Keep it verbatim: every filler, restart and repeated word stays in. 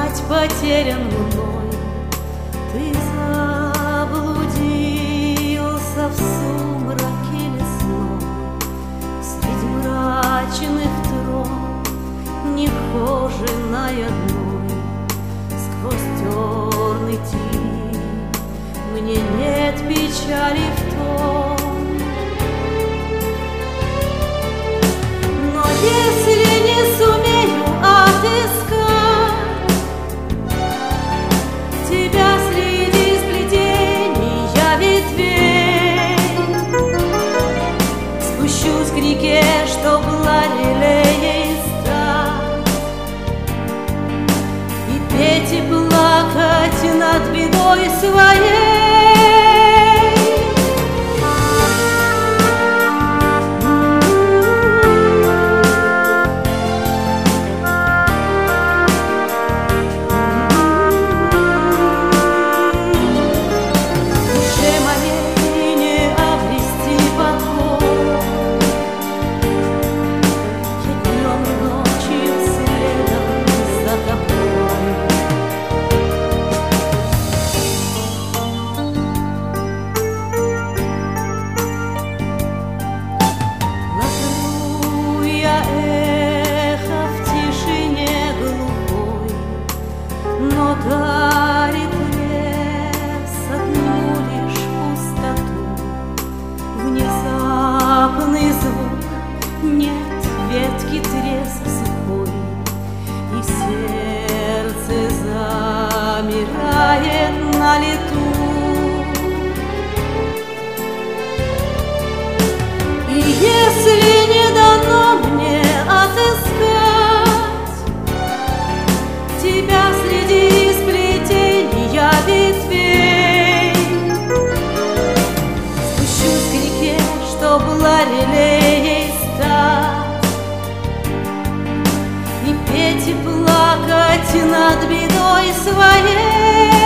Путь потерян мной, ты заблудился в сумраке лесной, среди мрачных троп, не хоженой одной, сквозь терный тень. Мне нет печали в том, но если не сумею отыскать тебя среди сплетения ветвей, спущусь к реке, чтоб ларелеей стать, и петь и плакать над бедой своей. Но дарит лес одну лишь пустоту, внезапный звук, нет ветки треск сухой, и сердце замирает на лету. И если не дано мне отыскать тебя среди сплетения ветвей, спущусь к реке, чтоб ларелеей стать, и петь и плакать над бедой своей.